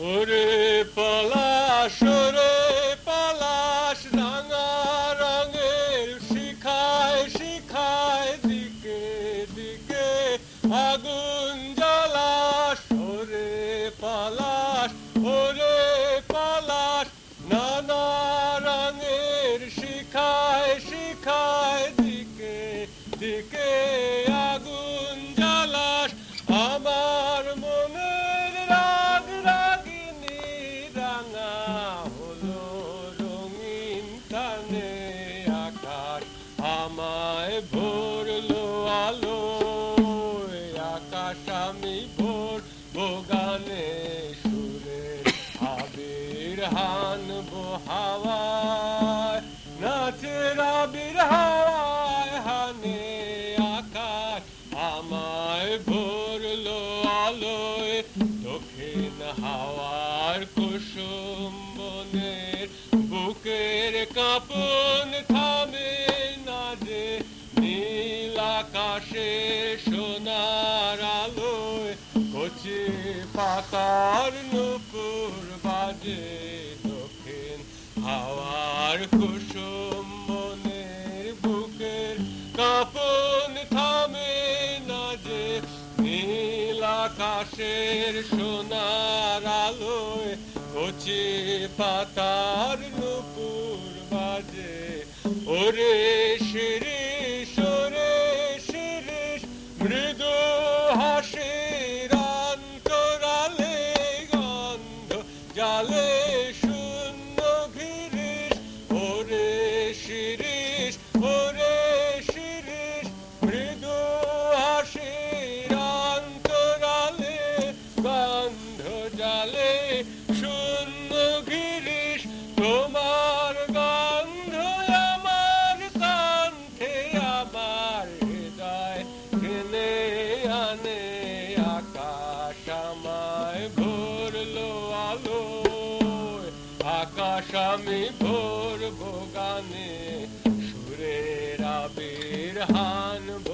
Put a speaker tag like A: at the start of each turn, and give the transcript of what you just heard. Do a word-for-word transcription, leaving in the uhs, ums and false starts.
A: ওরে পলাশ ওরে পলাশ রাঙা রঙের শিখায় শিখায় দিকে দিকে আগুন জ্বালাস ওরে পলাশ ওরে পলাশ নানা রঙের শিখায় শিখায় দিকে দিকে আগুন জ্বালাস আমার মনের রাগ রাগিনী রাঙা হলো রঙিন টানে আকাশ আমায় ভরলো আলো আকাশ আমি ভোর গানে সুরে আবির হানবো হাওয়ায় নাচের আবির হাওয়ায় হানে আকাশ আমায় ভরলো আলোয় দক্ষিণ হাওয়ার কুসুম বনের বুকের কাঁপন থামে না যে নীল আকাশে সোনার আলোয় কচি পাতার নুপুর বাজে দক্ষিণ হাওয়ার কুসুম বনের বুকের কাঁপন থামে না যে নীল আকাশের সোনার আলোয় কচি পাতার নুপুর বাজে ওরে শিরিষ ওরে শিরিষ মৃদু হাসির অন্তরালে গন্ধ জালে শূন্য ঘিরিস ওরে শিরিষ ওরে শিরিষ মৃদু হাসির অন্তরালে গন্ধ জালে শূন্য ঘিরিস তোমার গন্ধ আমার কণ্ঠে আমার হৃদয় টেনে আনে আকাশ আমায় ভরলো আলো আকাশ আমি ভরবো গানে সুরের আবির হানবো